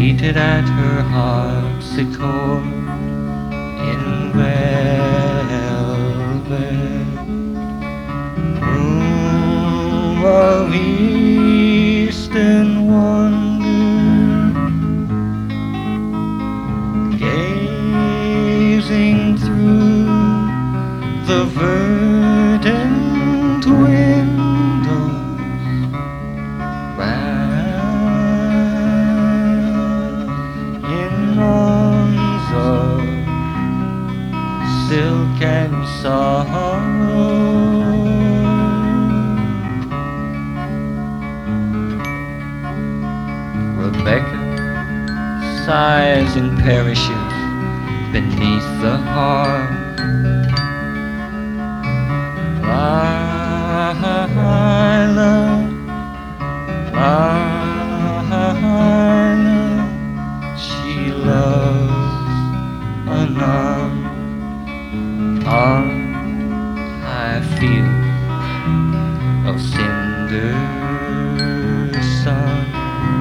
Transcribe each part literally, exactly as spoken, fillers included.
seated at her harpsichord in velvet, room of Eastern wonder, gazing through the verdant windows, wrapped in arms of silk and sorrow. Rebecca sighs and perishes beneath the hearth. Lila, Lila, she loves another. I feel of cinder sun.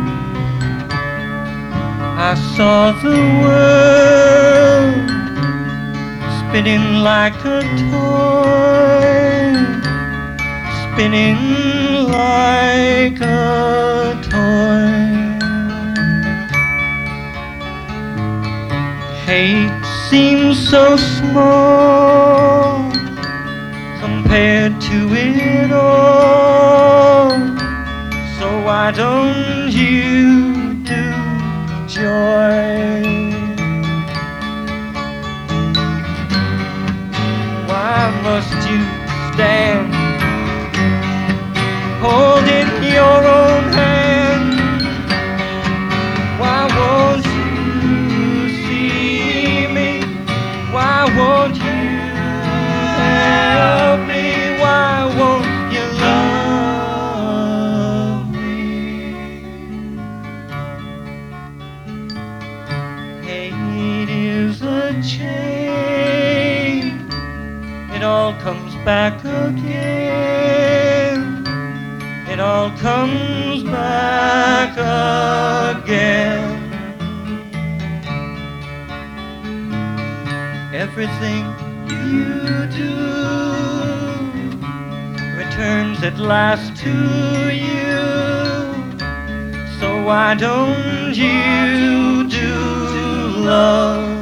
I saw the world spinning like a toy, spinning like a toy. Hate seems so small compared to it all. So why don't you do joy? Why must you stand holding your own hand? Why won't you see me? Why won't you help me? Why won't you love me? Hate is a chain, it all comes back again. It all comes back again. Everything you do returns at last to you. So why don't you do love?